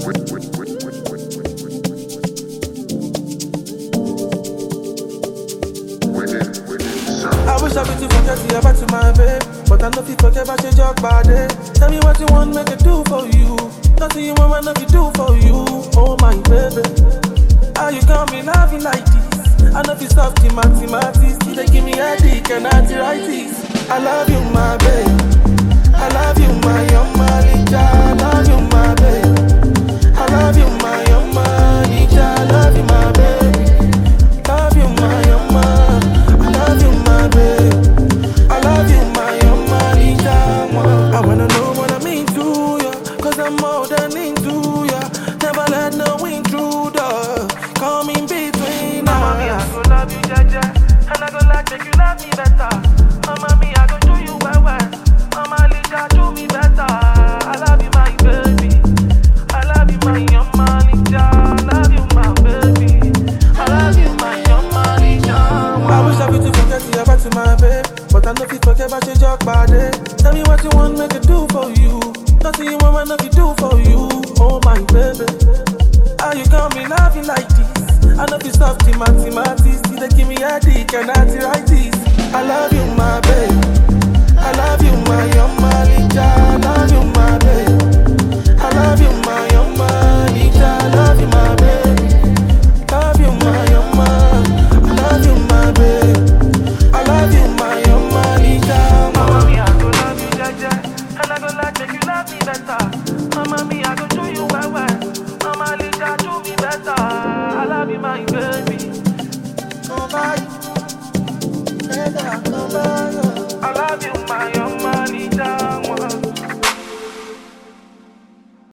I wish I could forget you back to my babe, but I know if you forget about your job body. Tell me what you want, make it do for you. Nothing you want, nothing do for you. Oh my baby, how you got me loving like this? I know if you soft in mathematics, they give me headache and arthritis. I love you, my babe. I love you, my young Malika. I love you, my babe. I love you, my young Malika. I love you, my baby. Love you, my young Malika. I love you, my babe. I love you, my young Malika. I wanna know what I mean to ya, 'cause I'm more than into ya. Never let no intruder come in between us. Mama, me, I go love you, Jaja, and I go like make you love me better. Mama, me, I go do you well, well. Mama, Lisa, do me better. I love you, my baby. I love you, my young Malika. I love you, my baby. I love you, my young Malika. I wish I could forget you back to my babe, but I know if you forget about your job body. Tell me what you want, make it do for you. Nothing you want, nothing do for you. Oh my baby, how you got me loving like this? I know if you soft in mathematics, they give me headache and arthritis. I love you, my baby.